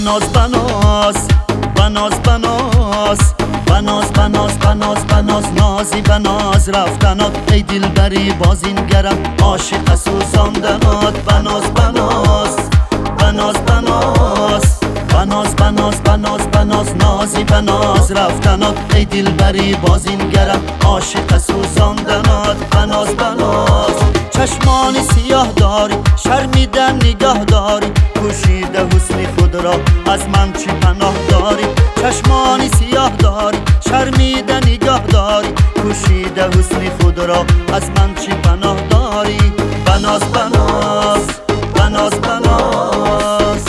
بناز بناز بناز بناز بناز بناز بناز بناز نازی بناز رفتنات ای دلبری باز این گرم عاشق سوزاندنات بناز بناز بناز بناز بناز بناز بناز بناز نازی بناز رفتنات ای دلبری باز این گرم عاشق سوزاندنات بناز بناز چشمانی سیاه داری شرمیدن نگاه داری پوشیده حسن خود را از من چی پناه داری چشمانی سیاه داری شرمیده نگاه داری پوشیده حسن خود را از من چی پناه داری بناز بناز بناز بناز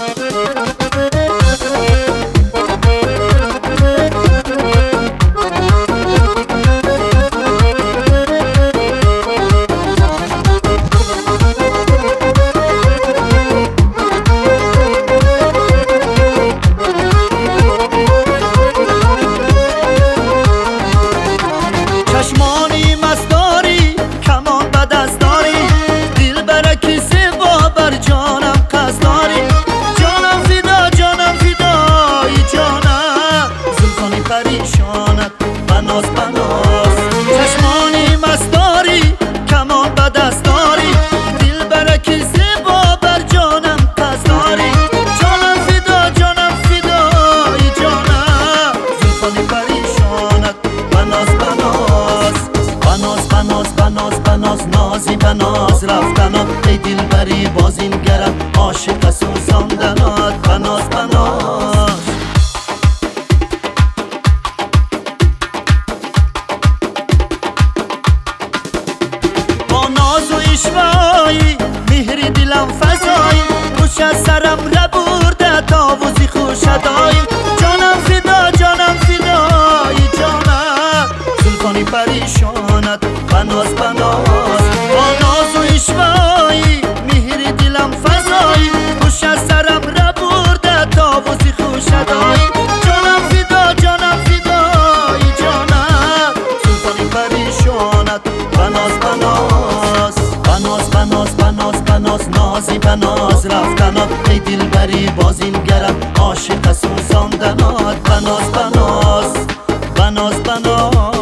چشمانی مستاری کمان بد از داری دل برکی زیبا بر جانم قصد داری جانم فدا ای جانم زلفانی پریشانت بناز بناز چشمانی مستاری کمان بد از داری دل برکی زیبا بر جانم قصد داری جانم فدا ای جانم زلفانی پریشانت بناز بناز بناز بناز بناز بناز نازی بناز رفتنات ای دلبری باز این گرم عاشق سوزاندنات بناز بناز با ناز و اشوایی مهری دلم فضایی خوش از سرم ربورده تاوزی خوشدایی جانم فدا ای جانم زلفانی پریشانت بناز بناز با ناز و اشوایی مهری دلم فضایی خوش از سرم ربورده تاوزی خوشدایی جانم فدا ای جانم زلفانی پریشانت بناز بناز بناز بناز بناز بناز نازی بناز رفتنات ای دلبری باز این گرم عاشق سوزاندنات بناز بناز بناز بناز